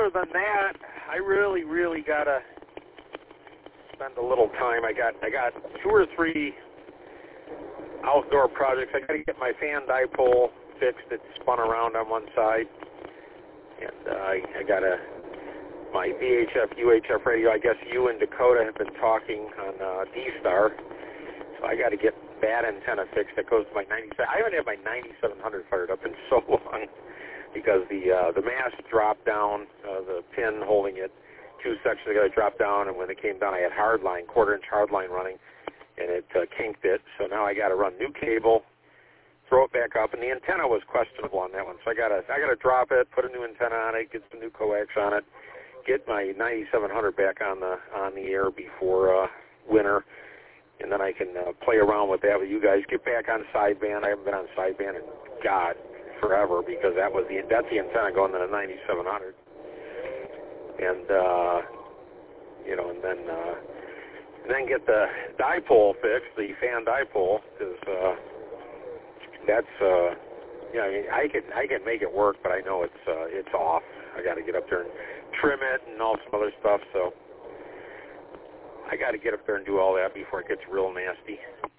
other than that, I really gotta spend a little time. I got 2 or 3 outdoor projects. I gotta get my fan dipole fixed. It spun around on one side, and I gotta my VHF UHF radio. I guess you and Dakota have been talking on D-Star, so I got to get that antenna fixed. That goes to my 97. I haven't had my 9700 fired up in so long because the mast dropped down, the pin holding it, 2 sections got to drop down, and when it came down, I had hardline, quarter-inch hardline running, and it kinked it. So now I got to run new cable, throw it back up, and the antenna was questionable on that one. So I got to drop it, put a new antenna on it, get some new coax on it, get my 9700 back on the air before winter, and then I can play around with that with you guys. Get back on sideband. I haven't been on sideband in God forever because that's the antenna going to the 9700, and and then get the dipole fixed, the fan dipole, because that's I can make it work, but I know it's off. I got to get up there and trim it and all some other stuff, so I got to get up there and do all that before it gets real nasty.